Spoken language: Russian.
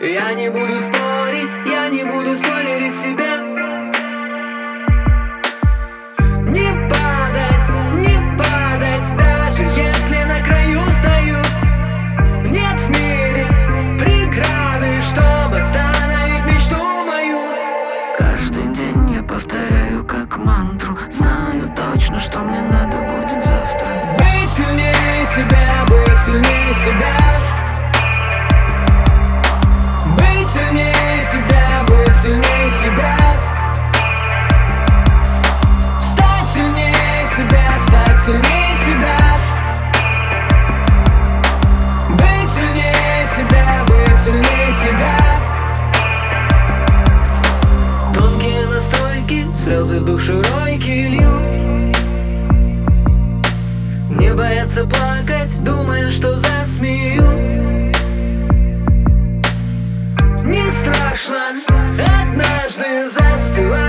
Я не буду спорить, я не буду спойлерить себе. Не падать, даже если на краю стою. Нет в мире преграды, чтобы остановить мечту мою. Каждый день я повторяю как мантру, знаю точно, что мне надо будет завтра. Быть сильнее себя, быть сильнее себя. Быть сильнее себя, быть сильнее себя. Стать сильнее себя, стать сильнее себя. Быть сильнее себя, быть сильнее себя. Тонкие настойки, слезы в душеройки лью. Не бояться плакать, думая, что засмею. Не страшно однажды застывать.